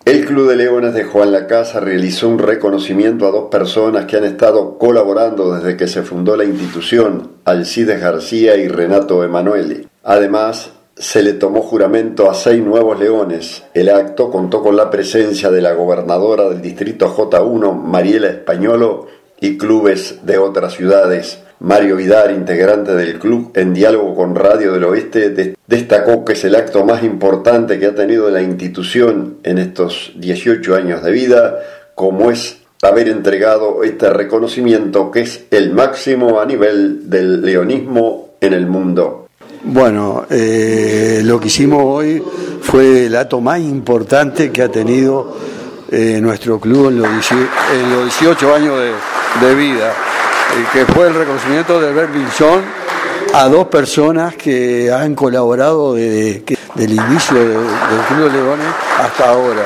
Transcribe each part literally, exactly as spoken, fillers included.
El Club de Leones de Juan Lacasa realizó un reconocimiento a dos personas que han estado colaborando desde que se fundó la institución, Alcides García y Renato Emanuele. Además, se le tomó juramento a seis nuevos leones. El acto contó con la presencia de la gobernadora del distrito J uno, Mariela Españolo, y clubes de otras ciudades. Mario Vidar, integrante del club, en diálogo con Radio del Oeste, de- destacó que es el acto más importante que ha tenido la institución en estos dieciocho años de vida, como es haber entregado este reconocimiento que es el máximo a nivel del leonismo en el mundo. Bueno, eh, lo que hicimos hoy fue el acto más importante que ha tenido eh, nuestro club en los, en los dieciocho años de, de vida, eh, que fue el reconocimiento de Bert Wilson a dos personas que han colaborado desde el inicio de, del Club de Leones hasta ahora.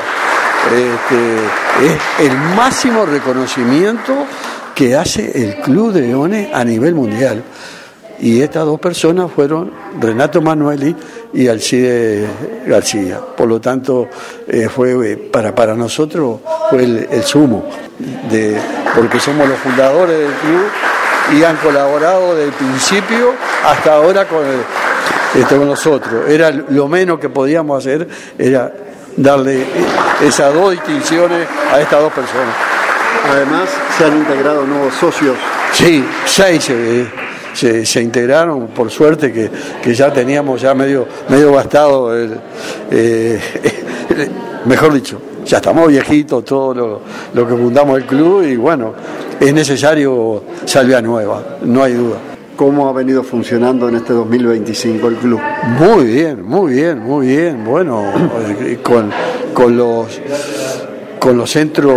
Este, es el máximo reconocimiento que hace el Club de Leones a nivel mundial. Y estas dos personas fueron Renato Emanuele y Alcides García. Por lo tanto, eh, fue para, para nosotros fue el, el sumo, de, porque somos los fundadores del club y han colaborado desde el principio hasta ahora con, el, este, con nosotros. Era lo menos que podíamos hacer, era darle esas dos distinciones a estas dos personas. Además, se han integrado nuevos socios. Sí, seis eh, se, se integraron, por suerte que, que ya teníamos ya medio medio gastado, el, eh, mejor dicho, ya estamos viejitos, todo lo, lo que fundamos el club, y bueno, es necesario salvia nueva, no hay duda. ¿Cómo ha venido funcionando en este dos mil veinticinco el club? Muy bien, muy bien, muy bien. Bueno, con, con los con los centros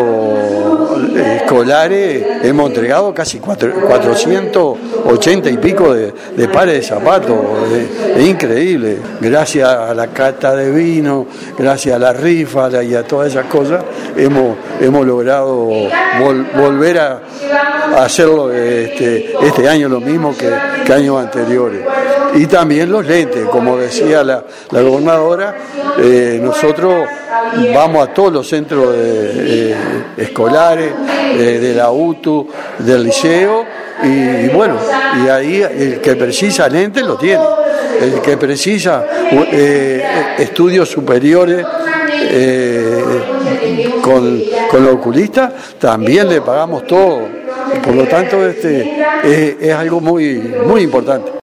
escolares hemos entregado casi cuatro, cuatrocientos ochenta y pico de, de pares de zapatos. Es, es increíble. Gracias a la cata de vino, gracias a la rifa y a todas esas cosas, hemos, hemos logrado vol, volver a, a hacerlo este, este año lo mismo que, que años anteriores. Y también los lentes, como decía la, la gobernadora, eh, nosotros vamos a todos los centros de, eh, escolares, eh, de la U T U, del liceo, y, y bueno, y ahí el que precisa lentes lo tiene, el que precisa eh, estudios superiores eh, con, con los oculistas, también le pagamos todo. Por lo tanto, este es, es algo muy, muy importante.